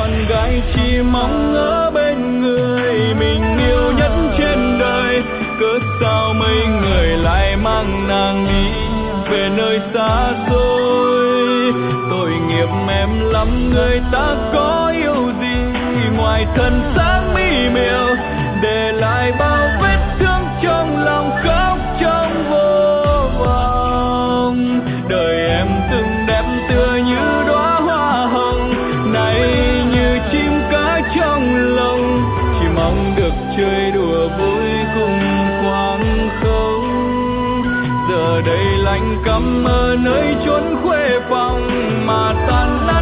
con gái chỉ mong ở bên người mình yêu nhất trên đời. Cớ sao mấy người lại mang nàng đi về nơi xa xôi? Tội nghiệp em lắm, người ta có yêu gì ngoài thân xác mỹ miều, để lại bao vết thương trong lòng khóc trong vô vọng. Đời em từng đẹp tựa như đóa hoa hồng, nay như chim cá trong lồng, chỉ mong được chơi đùa vui cùng khoảng không. Giờ đây lạnh căm ở nơi chốn khuê phòng mà tàn